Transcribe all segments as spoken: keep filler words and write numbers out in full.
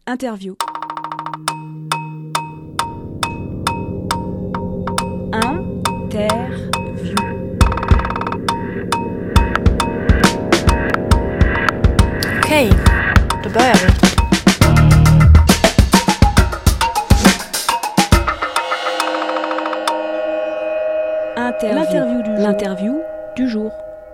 Interview. Interview. Okej, då börjar vi. Interview. L'interview du jour. L'interview du jour.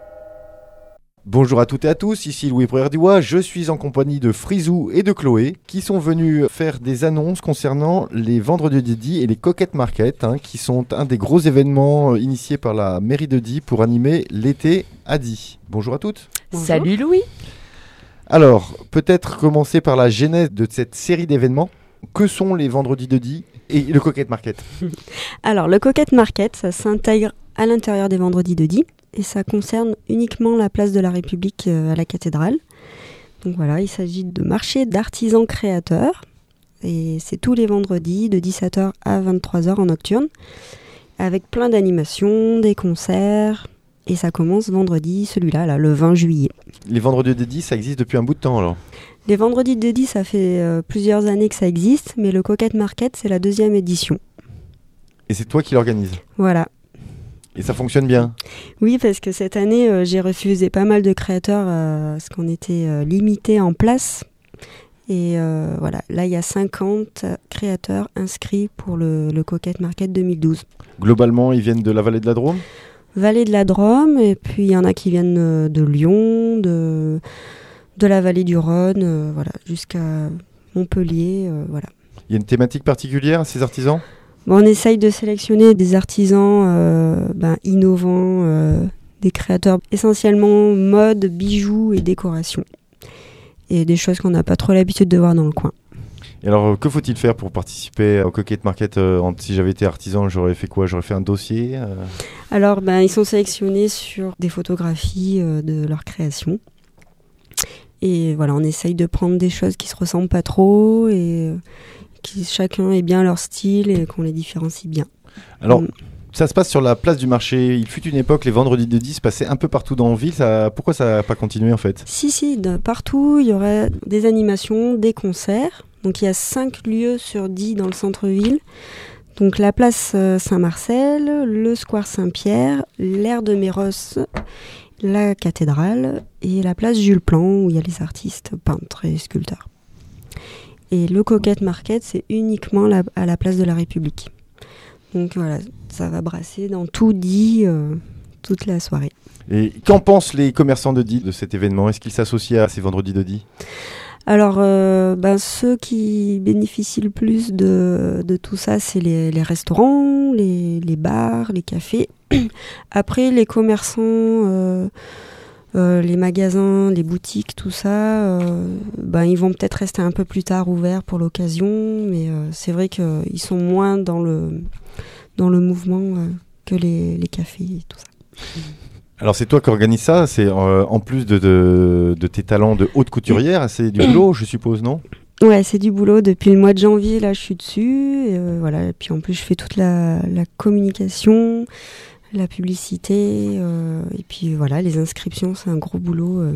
Bonjour à toutes et à tous, ici Louis Préerduois, je suis en compagnie de Frizou et de Chloé qui sont venus faire des annonces concernant les vendredis de Die et les Coquette Market hein, qui sont un des gros événements initiés par la mairie de Die pour animer l'été à Die. Bonjour à toutes. Bonjour. Salut Louis. Alors, peut-être commencer par la genèse de cette série d'événements. Que sont les vendredis de Die et le Coquette Market? Alors, le Coquette Market, ça s'intègre à l'intérieur des vendredis de Die. Et ça concerne uniquement la place de la République euh, à la cathédrale. Donc voilà, il s'agit de marché d'artisans créateurs. Et c'est tous les vendredis de dix-sept heures à vingt-trois heures en nocturne. Avec plein d'animations, des concerts. Et ça commence vendredi, celui-là, là, le vingt juillet. Les vendredis de Die, ça existe depuis un bout de temps alors? Les vendredis de Die, ça fait euh, plusieurs années que ça existe. Mais le Coquette Market, c'est la deuxième édition. Et c'est toi qui l'organises? Voilà. Et ça fonctionne bien? Oui, parce que cette année, euh, j'ai refusé pas mal de créateurs euh, parce qu'on était euh, limité en place. Et euh, voilà, là, il y a cinquante créateurs inscrits pour le, le Coquette Market deux mille douze. Globalement, ils viennent de la vallée de la Drôme? Vallée de la Drôme, et puis il y en a qui viennent euh, de Lyon, de, de la vallée du Rhône, euh, voilà, jusqu'à Montpellier, euh, voilà. Il y a une thématique particulière à ces artisans? Bon, on essaye de sélectionner des artisans euh, ben, innovants, euh, des créateurs essentiellement mode, bijoux et décoration. Et des choses qu'on n'a pas trop l'habitude de voir dans le coin. Et alors, que faut-il faire pour participer au Coquette Market? euh, en, Si j'avais été artisan, j'aurais fait quoi? J'aurais fait un dossier euh... Alors, ben, ils sont sélectionnés sur des photographies euh, de leur création. Et voilà, on essaye de prendre des choses qui se ressemblent pas trop et... Euh, qui chacun ait bien leur style et qu'on les différencie bien. Alors, mmh. ça se passe sur la place du marché. Il fut une époque, les vendredis de Die se passaient un peu partout dans la ville. Ça, pourquoi ça n'a pas continué en fait? Si, si, de partout, il y aurait des animations, des concerts. Donc il y a cinq lieux sur Die dans le centre-ville. Donc la place Saint-Marcel, le square Saint-Pierre, l'aire de Méros, la cathédrale et la place Jules Plan où il y a les artistes, peintres et sculpteurs. Et le Coquette Market, c'est uniquement la, à la place de la République. Donc voilà, ça va brasser dans tout Die euh, toute la soirée. Et qu'en pensent les commerçants de Die de cet événement? Est-ce qu'ils s'associent à ces vendredis de Die? Alors, euh, ben, ceux qui bénéficient le plus de, de tout ça, c'est les, les restaurants, les, les bars, les cafés. Après, les commerçants... Euh, Euh, les magasins, les boutiques, tout ça, euh, ben, ils vont peut-être rester un peu plus tard ouverts pour l'occasion, mais euh, c'est vrai qu'ils sont moins dans le, dans le mouvement euh, que les, les cafés et tout ça. Alors c'est toi qui organise ça, c'est euh, en plus de, de, de tes talents de haute couturière, c'est du boulot je suppose, non? Ouais, c'est du boulot. Depuis le mois de janvier, là je suis dessus, et, euh, voilà. Et puis en plus je fais toute la, la communication, la publicité, euh, et puis voilà, les inscriptions, c'est un gros boulot. Euh,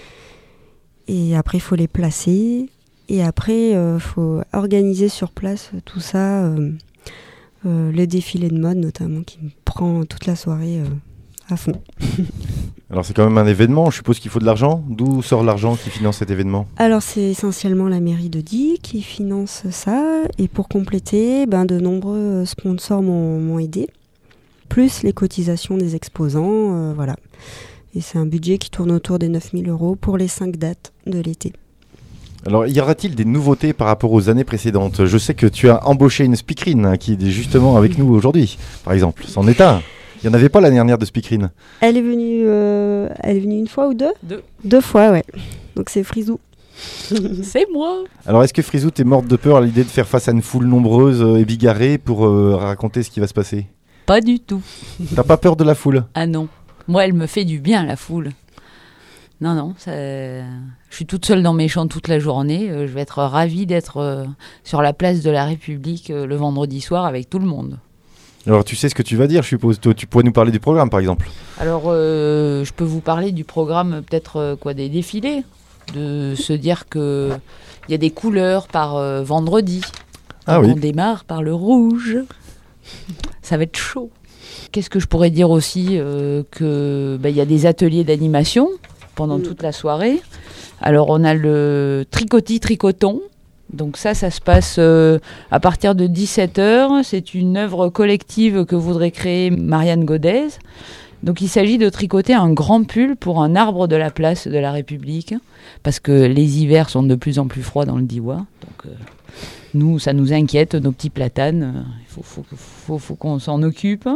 et après, il faut les placer. Et après, il euh, faut organiser sur place tout ça. Euh, euh, le défilé de mode, notamment, qui me prend toute la soirée euh, à fond. Alors, c'est quand même un événement. Je suppose qu'il faut de l'argent. D'où sort l'argent qui finance cet événement? Alors, c'est essentiellement la mairie de Die qui finance ça. Et pour compléter, ben, de nombreux sponsors m'ont, m'ont aidé. Plus les cotisations des exposants, euh, voilà. Et c'est un budget qui tourne autour des neuf mille euros pour les cinq dates de l'été. Alors, y aura-t-il des nouveautés par rapport aux années précédentes? Je sais que tu as embauché une speakerine hein, qui est justement avec nous aujourd'hui, par exemple. C'en est un. Il n'y en avait pas l'année dernière de speakerine. Elle est venue, euh, elle est venue une fois ou deux? Deux. Deux fois, ouais. Donc c'est Frizou. C'est moi. Alors, est-ce que Frizou, t'es morte de peur à l'idée de faire face à une foule nombreuse euh, et bigarrée pour euh, raconter ce qui va se passer? Pas du tout. T'as pas peur de la foule? Ah non. Moi, elle me fait du bien, la foule. Non, non. Ça... Je suis toute seule dans mes champs toute la journée. Je vais être ravie d'être euh, sur la place de la République euh, le vendredi soir avec tout le monde. Alors, tu sais ce que tu vas dire, je suppose. Tu pourrais nous parler du programme, par exemple? Alors, euh, je peux vous parler du programme, peut-être, euh, quoi, des défilés. De se dire que Il y a des couleurs par euh, vendredi. Ah Donc, oui. On démarre par le rouge. Ça va être chaud. Qu'est-ce que je pourrais dire aussi euh, que bah, y a des ateliers d'animation pendant Mm. toute la soirée. Alors on a le tricotis tricoton. Donc ça, ça se passe euh, à partir de dix-sept heures. C'est une œuvre collective que voudrait créer Marianne Godez. Donc il s'agit de tricoter un grand pull pour un arbre de la place de la République, parce que les hivers sont de plus en plus froids dans le Diois. Donc euh, nous, ça nous inquiète, nos petits platanes. Il faut, faut, faut, faut qu'on s'en occupe.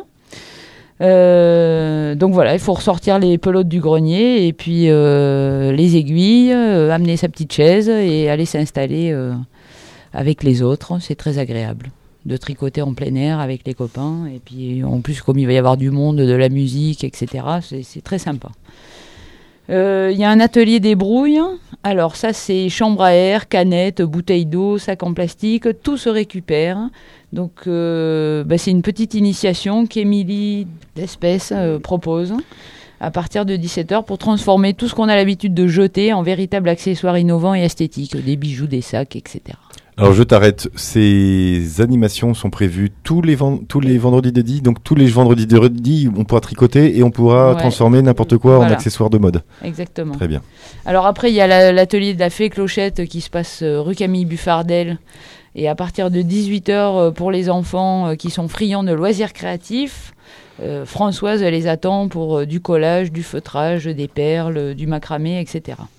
Euh, donc voilà, il faut ressortir les pelotes du grenier et puis euh, les aiguilles, euh, amener sa petite chaise et aller s'installer euh, avec les autres. C'est très agréable de tricoter en plein air avec les copains. Et puis en plus, comme il va y avoir du monde, de la musique, et cetera, c'est, c'est très sympa. Il euh, y a un atelier débrouille. Alors ça, c'est chambre à air, canettes, bouteilles d'eau, sacs en plastique, tout se récupère. Donc euh, bah, c'est une petite initiation qu'Émilie d'Espèce euh, propose à partir de dix-sept heures pour transformer tout ce qu'on a l'habitude de jeter en véritables accessoires innovants et esthétiques, des bijoux, des sacs, et cetera. Alors je t'arrête, ces animations sont prévues tous les, vend- tous les vendredis de dix, donc tous les vendredis de dix, on pourra tricoter et on pourra Ouais. transformer n'importe quoi Voilà. en accessoires de mode. Exactement. Très bien. Alors après, il y a la- l'atelier de la fée Clochette qui se passe euh, rue Camille Buffardel. Et à partir de dix-huit heures, euh, pour les enfants euh, qui sont friands de loisirs créatifs, euh, Françoise les attend pour euh, du collage, du feutrage, des perles, euh, du macramé, et cetera.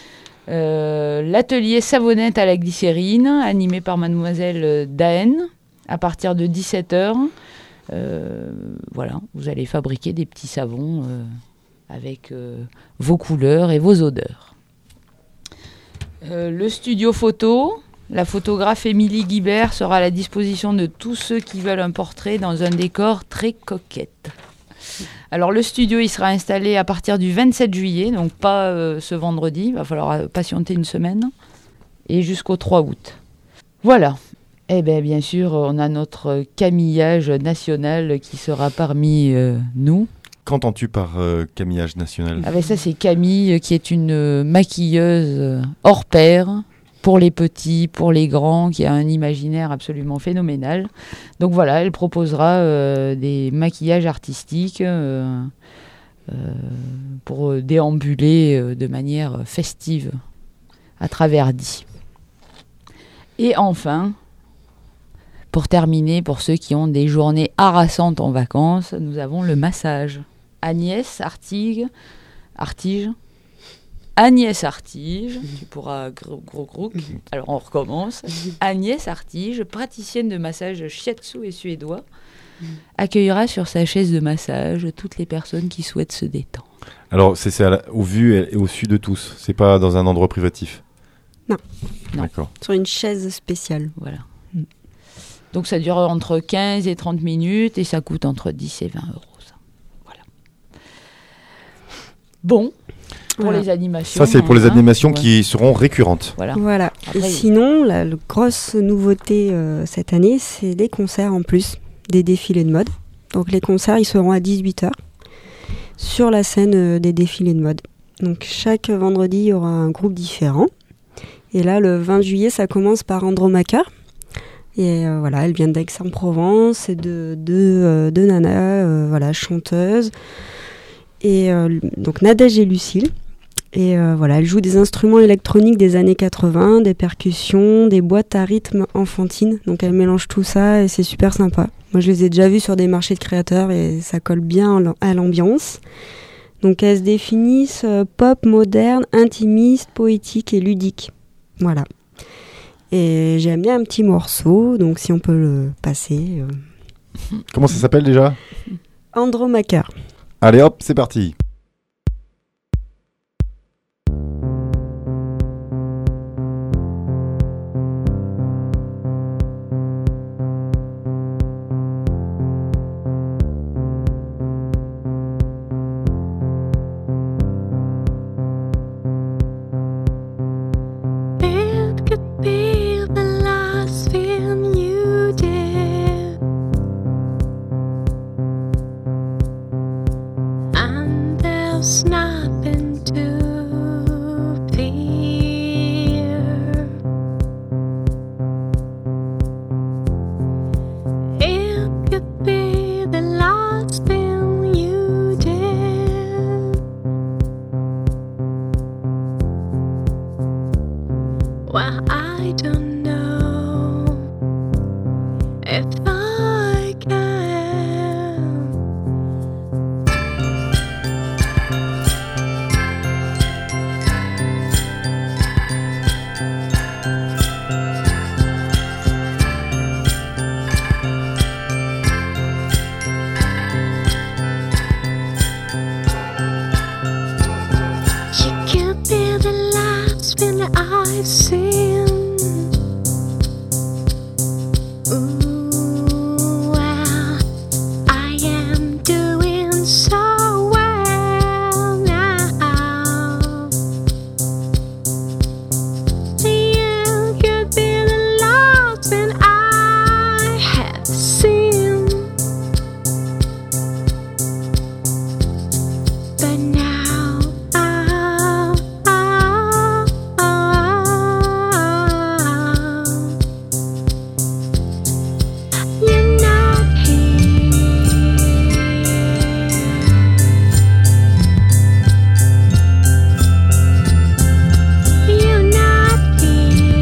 Euh, l'atelier savonnette à la glycérine, animé par mademoiselle euh, Daen, à partir de dix-sept heures. Euh, voilà, vous allez fabriquer des petits savons euh, avec euh, vos couleurs et vos odeurs. Euh, le studio photo, la photographe Émilie Guibert sera à la disposition de tous ceux qui veulent un portrait dans un décor très coquette. Alors le studio, il sera installé à partir du vingt-sept juillet, donc pas euh, ce vendredi, il va falloir euh, patienter une semaine, et jusqu'au trois août. Voilà. Eh bien, bien sûr, on a notre camillage national qui sera parmi euh, nous. Qu'entends-tu par euh, camillage national ? Ah ben ça, c'est Camille, euh, qui est une euh, maquilleuse euh, hors pair, pour les petits, pour les grands, qui a un imaginaire absolument phénoménal. Donc voilà, elle proposera euh, des maquillages artistiques euh, euh, pour euh, déambuler euh, de manière festive à travers Die. Et enfin, pour terminer, pour ceux qui ont des journées harassantes en vacances, nous avons le massage. Agnès Artigue, Artige, Agnès Artige, tu pourras gros gros gros. Alors on recommence. Agnès Artige, praticienne de massage shiatsu et suédois, accueillera sur sa chaise de massage toutes les personnes qui souhaitent se détendre. Alors c'est, c'est à la- au vu et au su de tous, c'est pas dans un endroit privatif ? Non. Non. D'accord. Sur une chaise spéciale. Voilà. Donc ça dure entre quinze et trente minutes et ça coûte entre dix et vingt euros. Ça. Voilà. Bon, pour Voilà. les animations. Ça c'est pour les hein, animations ouais. qui seront récurrentes. Voilà. Voilà. Après, et il- sinon, la, la grosse nouveauté euh, cette année, c'est des concerts en plus des défilés de mode. Donc les concerts, ils seront à dix-huit heures sur la scène euh, des défilés de mode. Donc chaque vendredi, il y aura un groupe différent. Et là, le vingt juillet, ça commence par Andromaca. Et euh, voilà, elle vient d'Aix-en-Provence, c'est de deux euh, deux nanas, euh, voilà, chanteuses. Et euh, donc Nadège et Lucille. Et euh, voilà, elle joue des instruments électroniques des années quatre-vingts, des percussions, des boîtes à rythme enfantines. Donc elle mélange tout ça et c'est super sympa. Moi, je les ai déjà vus sur des marchés de créateurs et ça colle bien à l'ambiance. Donc elles se définissent euh, pop, moderne, intimiste, poétique et ludique. Voilà. Et j'ai amené un petit morceau, donc si on peut le passer. Euh... Comment ça s'appelle déjà ? Andromaca. Allez hop, c'est parti. It could be the last film you did, and I don't know if I can. She can't be the last one that I've seen. Ooh, well, I am doing so well now. You could be the last one I have seen. But now, oh, oh, oh, you're not here. You're not here.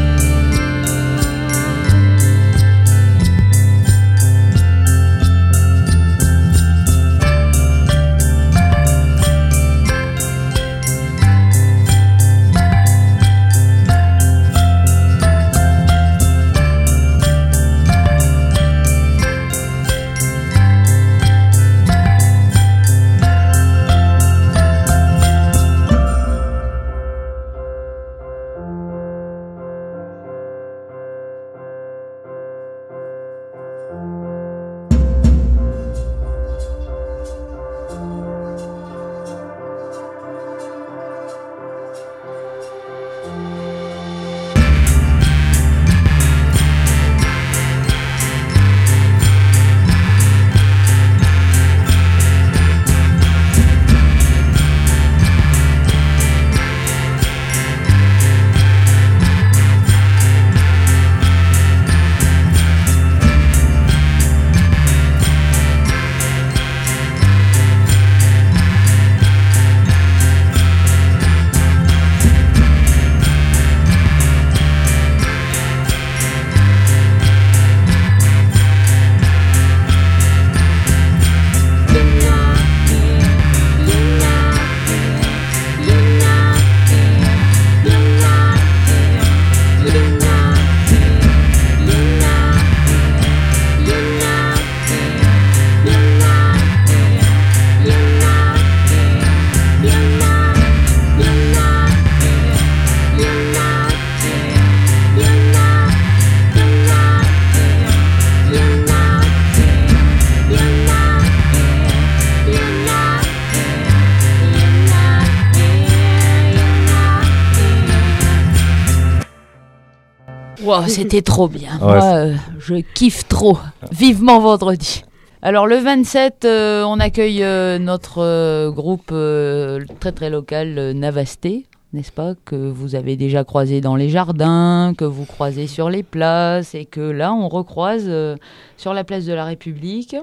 Wow, c'était trop bien. Ouais, Moi, euh, je kiffe trop. Vivement vendredi. Alors le vingt-sept, euh, on accueille euh, notre euh, groupe euh, très très local, euh, Navasté, n'est-ce pas, que vous avez déjà croisé dans les jardins, que vous croisez sur les places, et que là on recroise euh, sur la place de la République.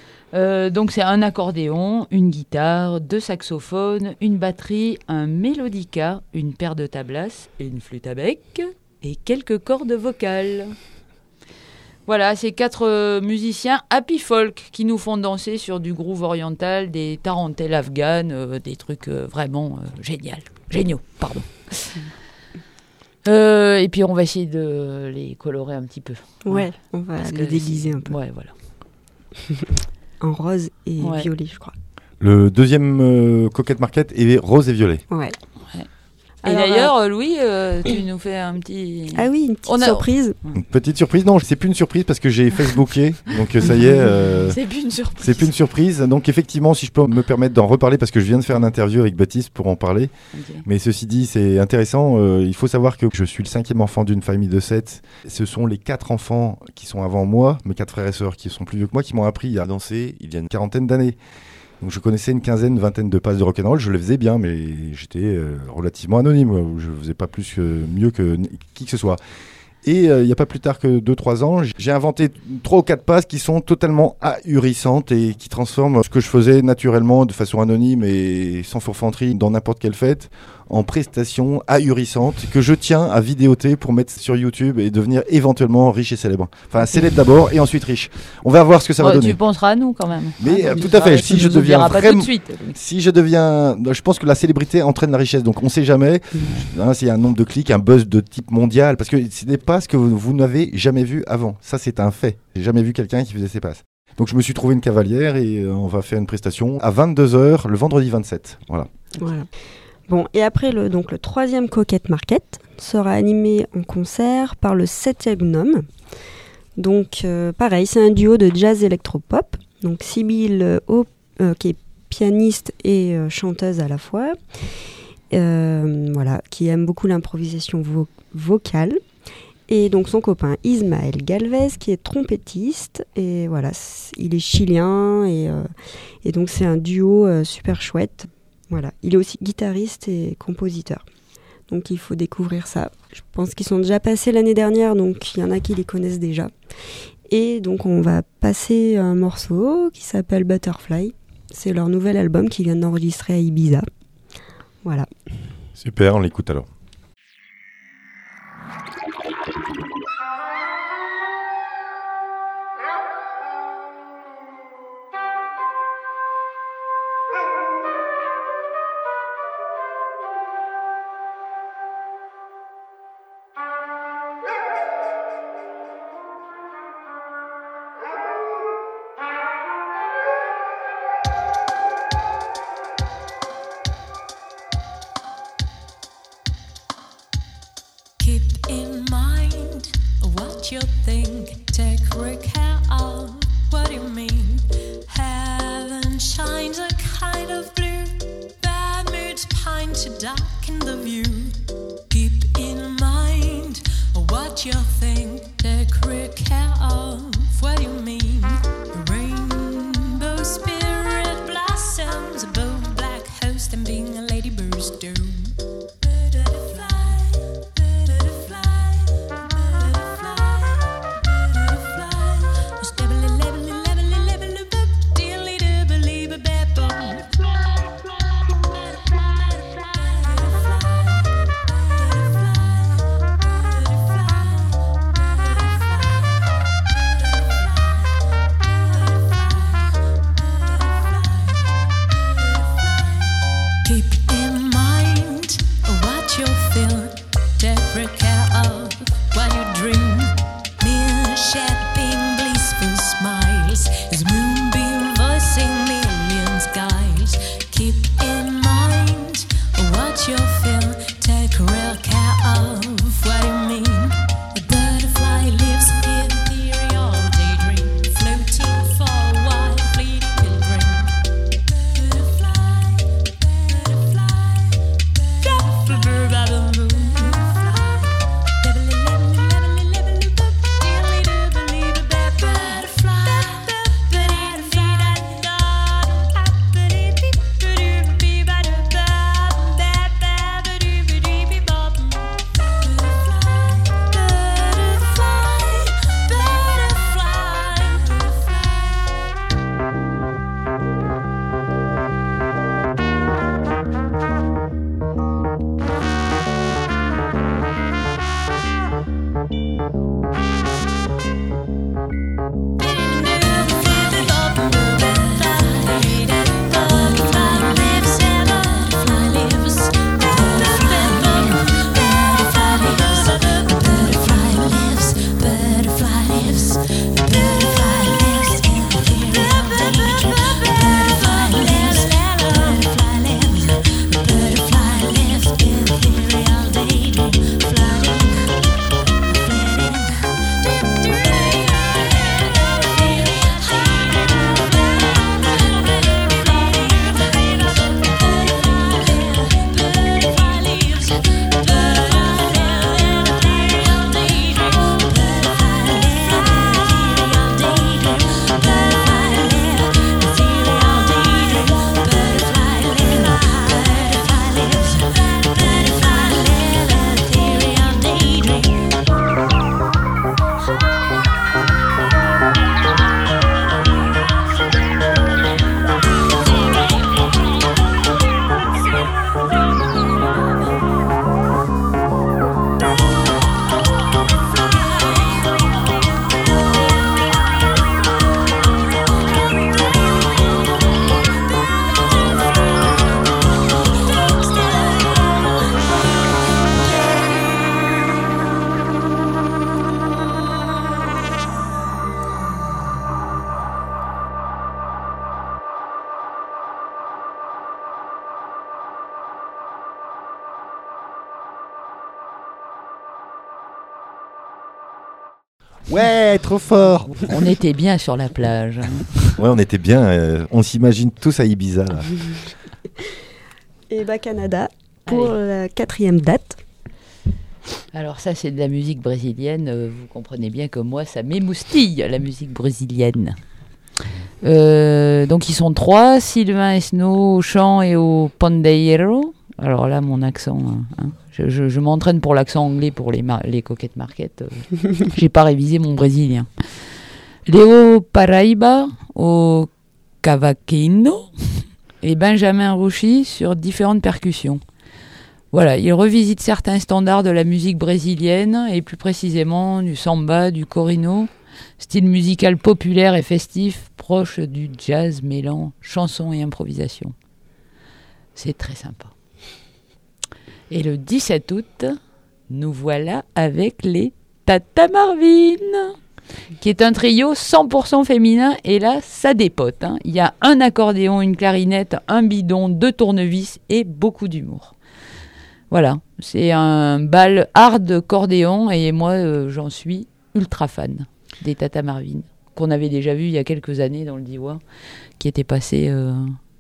Euh, donc c'est un accordéon, une guitare, deux saxophones, une batterie, un mélodica, une paire de tablas, une flûte à bec et quelques cordes vocales. Voilà, c'est quatre euh, musiciens happy folk qui nous font danser sur du groove oriental, des tarentelles afghanes, euh, des trucs euh, vraiment euh, géniaux. Géniaux, pardon. Euh, et puis on va essayer de les colorer un petit peu. Ouais, on va Parce que les déguiser un peu. Ouais, voilà. En rose et Ouais. violet, je crois. Le deuxième euh, Coquette Market est rose et violet. Ouais. Et Alors, d'ailleurs, euh, Louis, euh, tu nous fais un petit... Ah oui, une petite On a- surprise. Une petite surprise. Non, c'est plus une surprise parce que j'ai Facebooké. Donc euh, ça y est. euh, C'est plus une surprise. C'est plus une surprise. Donc effectivement, si je peux me permettre d'en reparler, parce que je viens de faire une interview avec Baptiste pour en parler. Ok. Mais ceci dit, c'est intéressant. Euh, il faut savoir que je suis le cinquième enfant d'une famille de sept. Ce sont les quatre enfants qui sont avant moi, mes quatre frères et sœurs qui sont plus vieux que moi, qui m'ont appris à danser il y a une quarantaine d'années. Donc je connaissais une quinzaine, une vingtaine de passes de rock'n'roll. Je le faisais bien, mais j'étais euh, relativement anonyme. Je ne faisais pas plus que, mieux que n- qui que ce soit. Et il euh, n'y a pas plus tard que deux trois ans, j'ai inventé trois ou quatre passes qui sont totalement ahurissantes et qui transforment ce que je faisais naturellement de façon anonyme et sans forfanterie dans n'importe quelle fête en prestations ahurissantes que je tiens à vidéoter pour mettre sur YouTube et devenir éventuellement riche et célèbre. Enfin, célèbre d'abord et ensuite riche. On va voir ce que ça oh, va donner. Tu penseras à nous quand même. Mais ah, euh, tout à fait. Si je deviens pas vraiment, tout de suite. si je deviens, je pense que la célébrité entraîne la richesse. Donc on ne sait jamais. Mmh. Hein, s'il y a un nombre de clics, un buzz de type mondial, parce que ce n'est pas ce que vous, vous n'avez jamais vu avant. Ça, c'est un fait. J'ai jamais vu quelqu'un qui faisait ces passes. Donc je me suis trouvé une cavalière et euh, on va faire une prestation à vingt-deux heures le vendredi vingt-sept. Voilà. Voilà. Bon, et après, le, donc, le troisième Coquette Market sera animé en concert par le septième Gnome. Donc, euh, pareil, c'est un duo de jazz électropop. Donc, Sybille, euh, euh, qui est pianiste et euh, chanteuse à la fois, euh, voilà, qui aime beaucoup l'improvisation vo- vocale. Et donc, son copain Ismaël Galvez, qui est trompettiste. Et voilà, il est chilien. Et, euh, et donc, c'est un duo euh, super chouette. Voilà, il est aussi guitariste et compositeur. Donc il faut découvrir ça. Je pense qu'ils sont déjà passés l'année dernière, donc il y en a qui les connaissent déjà. Et donc on va passer un morceau qui s'appelle Butterfly. C'est leur nouvel album qu'ils viennent d'enregistrer à Ibiza. Voilà. Super, on l'écoute alors. You think, take great care of what you mean. Heaven shines a kind of blue, bad moods pine to darken the view. Keep in mind what you think, take great care of what you mean. Rainbow spirit blossoms above black host and being a ladybird's doom. Ouais, trop fort. On était bien sur la plage. Ouais, on était bien. euh, on s'imagine tous à Ibiza. Là. Et bah Canada pour Allez. la quatrième date. Alors ça, c'est de la musique brésilienne. Euh, vous comprenez bien que moi, ça m'émoustille, la musique brésilienne. Euh, donc ils sont trois, Sylvain Esno au chant et au pandeiro. Alors là, mon accent, hein, je, je, je m'entraîne pour l'accent anglais pour les, mar- les coquettes marquettes. Euh, j'ai pas révisé mon brésilien. Léo Paraíba au cavaquinho et Benjamin Rouchy sur différentes percussions. Voilà, il revisite certains standards de la musique brésilienne et plus précisément du samba, du corino, style musical populaire et festif, proche du jazz mêlant chanson et improvisation. C'est très sympa. Et le dix-sept août, nous voilà avec les Tata Marvin, qui est un trio cent pour cent féminin, et là, ça dépote. Hein. Il y a un accordéon, une clarinette, un bidon, deux tournevis et beaucoup d'humour. Voilà, c'est un bal hard cordéon, et moi, euh, j'en suis ultra fan des Tata Marvin, qu'on avait déjà vu il y a quelques années dans le Diois, qui était passé... Euh...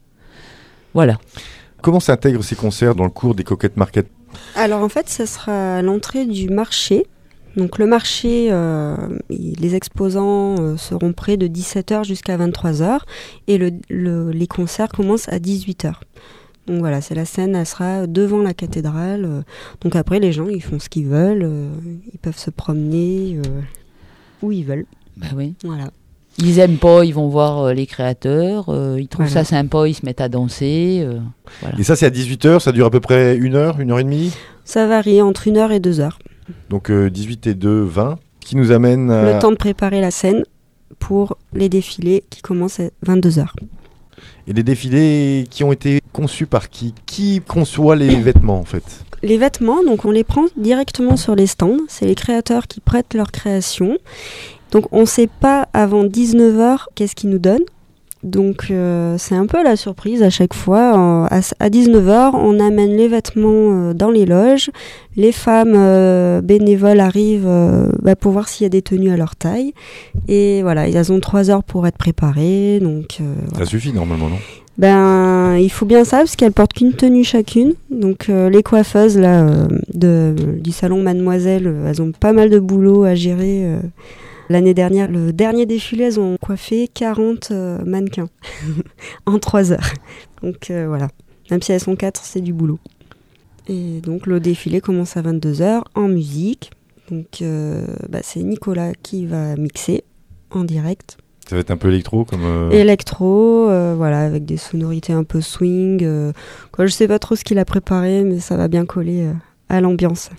Voilà. Comment s'intègrent ces concerts dans le cours des Coquettes Market? Alors en fait, ça sera à l'entrée du marché. Donc le marché, euh, les exposants euh, seront prêts de dix-sept heures jusqu'à vingt-trois heures et le, le, les concerts commencent à dix-huit heures. Donc voilà, c'est la scène, elle sera devant la cathédrale. Euh, donc après, les gens, ils font ce qu'ils veulent. Euh, ils peuvent se promener euh, où ils veulent. Bah oui. Voilà. Ils aiment pas, ils vont voir euh, les créateurs, euh, ils trouvent Voilà. ça sympa, ils se mettent à danser. Euh, voilà. Et ça, c'est à dix-huit heures, ça dure à peu près une heure, une heure et demie. Ça varie entre une heure et deux heures. Donc euh, dix-huit et deux, vingt. Qui nous amène à... Le temps de préparer la scène pour les défilés qui commencent à vingt-deux heures. Et les défilés qui ont été conçus par qui? Qui conçoit les vêtements en fait? Les vêtements, donc on les prend directement sur les stands. C'est les créateurs qui prêtent leur création. Donc on ne sait pas avant dix-neuf heures qu'est-ce qu'ils nous donnent. Donc euh, c'est un peu la surprise à chaque fois. Euh, à, à dix-neuf heures, on amène les vêtements euh, dans les loges. Les femmes euh, bénévoles arrivent euh, bah, pour voir s'il y a des tenues à leur taille. Et voilà, elles ont trois heures pour être préparées. Donc, euh, voilà. Ça suffit normalement, non? Ben, il faut bien ça parce qu'elles portent qu'une tenue chacune. Donc euh, les coiffeuses là, euh, de, du salon Mademoiselle, euh, elles ont pas mal de boulot à gérer. Euh. L'année dernière, le dernier défilé, elles ont coiffé quarante euh, mannequins en trois heures. Donc euh, voilà, même si elles sont quatre, c'est du boulot. Et donc le défilé commence à vingt-deux heures en musique. Donc euh, bah, c'est Nicolas qui va mixer en direct. Ça va être un peu électro comme... Euh... Électro, euh, voilà, avec des sonorités un peu swing. Euh, quoi, je sais pas trop ce qu'il a préparé, mais ça va bien coller euh, à l'ambiance.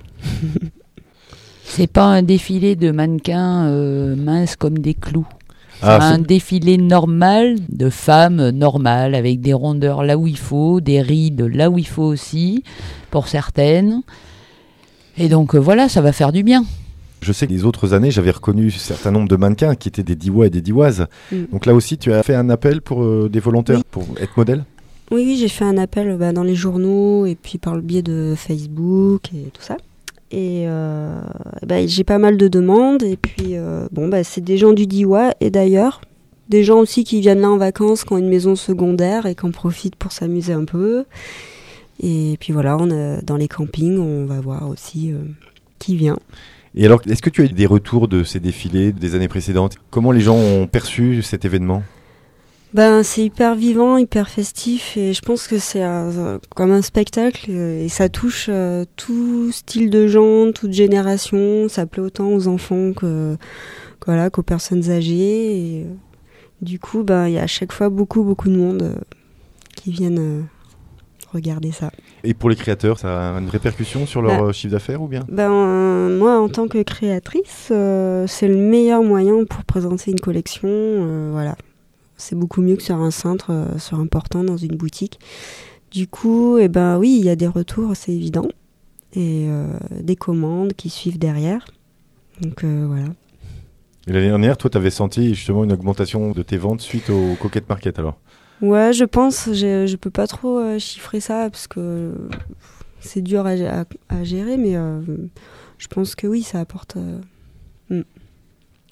C'est pas un défilé de mannequins euh, minces comme des clous. C'est Ah, un c'est- défilé normal de femmes normales avec des rondeurs là où il faut, des rides là où il faut aussi, pour certaines. Et donc euh, voilà, ça va faire du bien. Je sais que les autres années, j'avais reconnu un certain nombre de mannequins qui étaient des Diois et des Dioises. Mm. Donc là aussi, tu as fait un appel pour euh, des volontaires Oui. pour être modèle? Oui, oui, j'ai fait un appel bah, dans les journaux et puis par le biais de Facebook et tout ça. Et euh, bah, j'ai pas mal de demandes. Et puis, euh, bon, bah, c'est des gens du Diois et d'ailleurs, des gens aussi qui viennent là en vacances, qui ont une maison secondaire et qui en profitent pour s'amuser un peu. Et puis voilà, on a, dans les campings, on va voir aussi euh, qui vient. Et alors, est-ce que tu as eu des retours de ces défilés des années précédentes? Comment les gens ont perçu cet événement? Ben, c'est hyper vivant, hyper festif et je pense que c'est un- comme un spectacle euh, et ça touche euh, tout style de gens, toute génération. Ça plaît autant aux enfants que, que voilà, qu'aux personnes âgées. Et, euh, du coup, ben, il y a à chaque fois beaucoup, beaucoup de monde euh, qui viennent euh, regarder ça. Et pour les créateurs, ça a une répercussion sur leur Bah. euh, chiffre d'affaires ou bien? Ben, euh, moi, en tant que créatrice, euh, c'est le meilleur moyen pour présenter une collection. euh, voilà. C'est beaucoup mieux que sur un cintre, euh, sur un portant dans une boutique. Du coup, eh ben, oui, il y a des retours, c'est évident. Et euh, des commandes qui suivent derrière. Donc euh, voilà. Et l'année dernière, toi, tu avais senti justement une augmentation de tes ventes suite au Coquette Market alors? Ouais, je pense, j'ai- je peux pas trop euh, chiffrer ça parce que c'est dur à, à- à gérer, mais euh, je pense que oui, ça apporte. euh,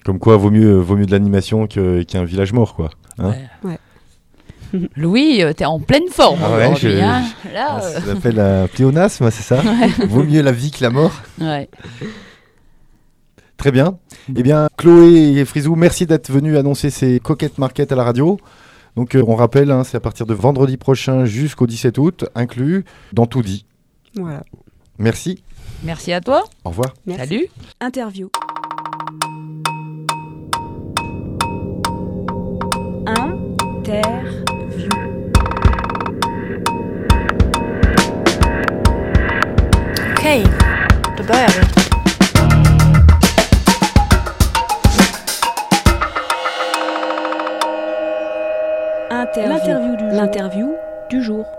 Comme quoi, vaut mieux, vaut mieux de l'animation que, qu'un village mort, quoi. Hein Ouais. Louis, euh, t'es en pleine forme Ah ouais, aujourd'hui. je- Hein Là, Ah, euh, ça s'appelle un pléonasme, c'est ça? Vaut mieux la vie que la mort. ouais. Très bien. Eh bien, Chloé et Frisou, merci d'être venus annoncer ces Coquette Market à la radio. Donc, euh, on rappelle, hein, c'est à partir de vendredi prochain jusqu'au dix-sept août, inclus dans Tout dit. Voilà. Merci. Merci à toi. Au revoir. Merci. Salut. Interview. Interview. Okay, då börjar vi. Interview. L'interview du jour. L'interview du jour.